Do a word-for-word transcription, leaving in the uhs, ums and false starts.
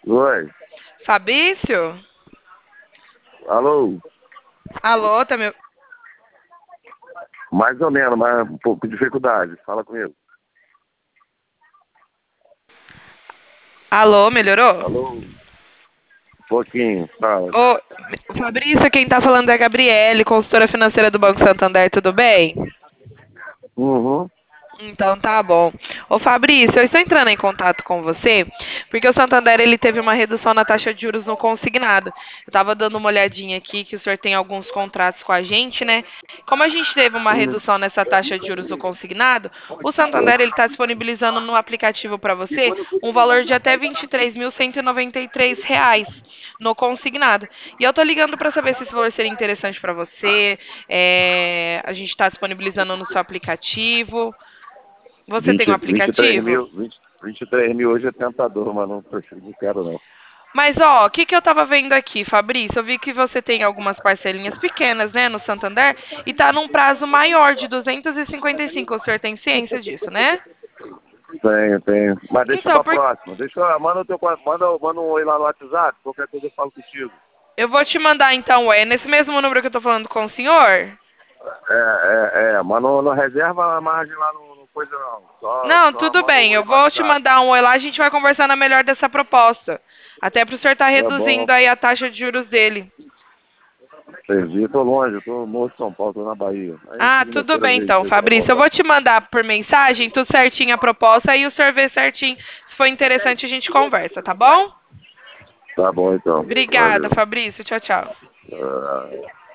Oi. Fabrício? Alô? Alô, tá meu... Mais ou menos, mas um pouco de dificuldade. Fala comigo. Alô, melhorou? Alô? Um pouquinho. Fala. Ô, Fabrício, quem tá falando é a Gabriele, consultora financeira do Banco Santander, tudo bem? Uhum. Então tá bom. Ô Fabrício, eu estou entrando em contato com você porque o Santander ele teve uma redução na taxa de juros no consignado. Eu estava dando uma olhadinha aqui que o senhor tem alguns contratos com a gente, né? Como a gente teve uma Uhum. redução nessa taxa de juros no consignado, o Santander ele está disponibilizando no aplicativo para você um valor de até vinte e três mil cento e noventa e três reais no consignado. E eu tô ligando para saber se esse valor seria interessante para você. É, a gente está disponibilizando no seu aplicativo. Você tem um vinte, vinte e três aplicativo? mil, vinte, vinte e três mil hoje é tentador, mas não, prefiro, não quero não. Mas, ó, o que que eu tava vendo aqui, Fabrício? Eu vi que você tem algumas parcelinhas pequenas, né, no Santander, e tá num prazo maior de duzentos e cinquenta e cinco. O senhor tem ciência disso, né? Tenho, tenho. Mas deixa Então, pra por... próxima. Deixa, eu- manda, o teu, manda, manda um oi lá no WhatsApp. Qualquer coisa eu falo contigo. eu vou te mandar, então, é nesse mesmo número que eu tô falando com o senhor? É, é, é. Mas não, não reserva a margem lá no, no coisa não. Só, Não, só tudo manda um bem. oi Eu no vou te WhatsApp. mandar um oi lá, a gente vai conversar na melhor dessa proposta. Até pro senhor estar Tá bom. reduzindo aí a taxa de juros dele. Servi, eu tô longe, eu tô no Morro de São Paulo, tô na Bahia. Aí Ah, tudo segunda-feira eu bem vejo então, jeito pra Fabrício. Eu voltar. vou te mandar por mensagem tudo certinho a proposta aí o senhor vê certinho. Se for interessante, a gente conversa, tá bom? Tá bom então. Obrigada, Valeu. Fabrício. Tchau, tchau. Ah,